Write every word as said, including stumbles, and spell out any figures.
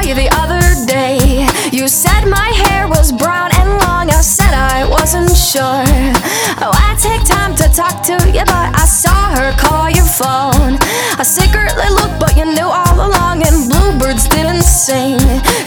you the other day. You said my hair was brown and long. I said I wasn't sure. Oh, I take time to talk to you, but I saw her call your phone. I secretly looked, but you knew all along, and bluebirds didn't sing.